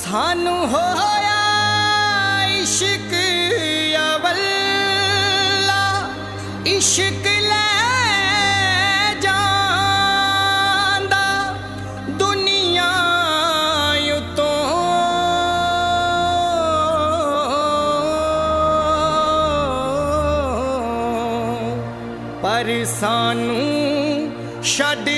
सानू होया इश्क अवल्ला, इश्क ले जांदा दुनिया उतों, पर सानू छड़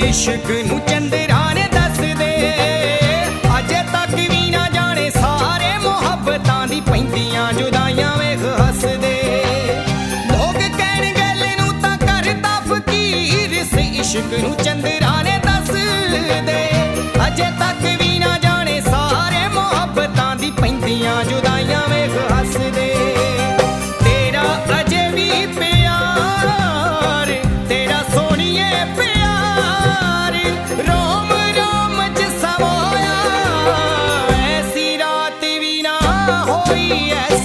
इश्क नू चंद्रा ने दस दे अजे तक भी ना जाने सारे मुहब्बतां दी पैंदियां जुदाइयां वेख हसदे लोग कहण गल नू तां करदा फकीर से इश्क नू चंद्रा ने दस दे अजे तक भी ना जाने सारे मुहब्बतां दी पैंदियां जुदाइयां वेख हसदे तेरा अजे भी प्यार तेरा सोनिए प्यार रोम रोम च समाया ऐसी रात भी ना होई ऐसी